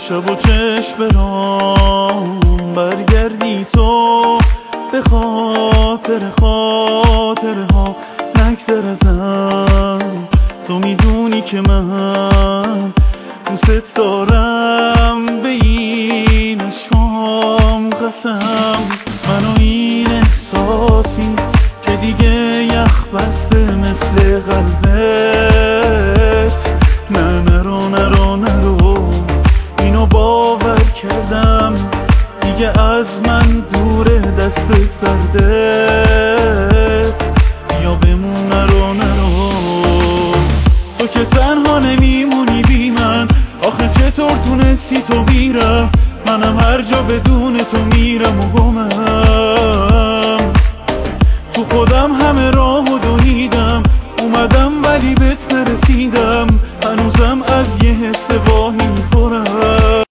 شب و چشم برام برگردی تو، به خاطر خاطرها نگذر ازم. تو میدونی که من دوست دارم، به این عشقام قسم. منو این احساسی که دیگه یخ بسته مثل قلبت، نه نرو نرو نرو، اینو باور کردم دیگه از من دوره، دستت سرده، بیا بمون نرو نرو. تو که تنها نمیمونی بی من، آخه چطور تونستی تو بیرم، منم هر جا بدون تو میرم و گمم، تو خودم همه را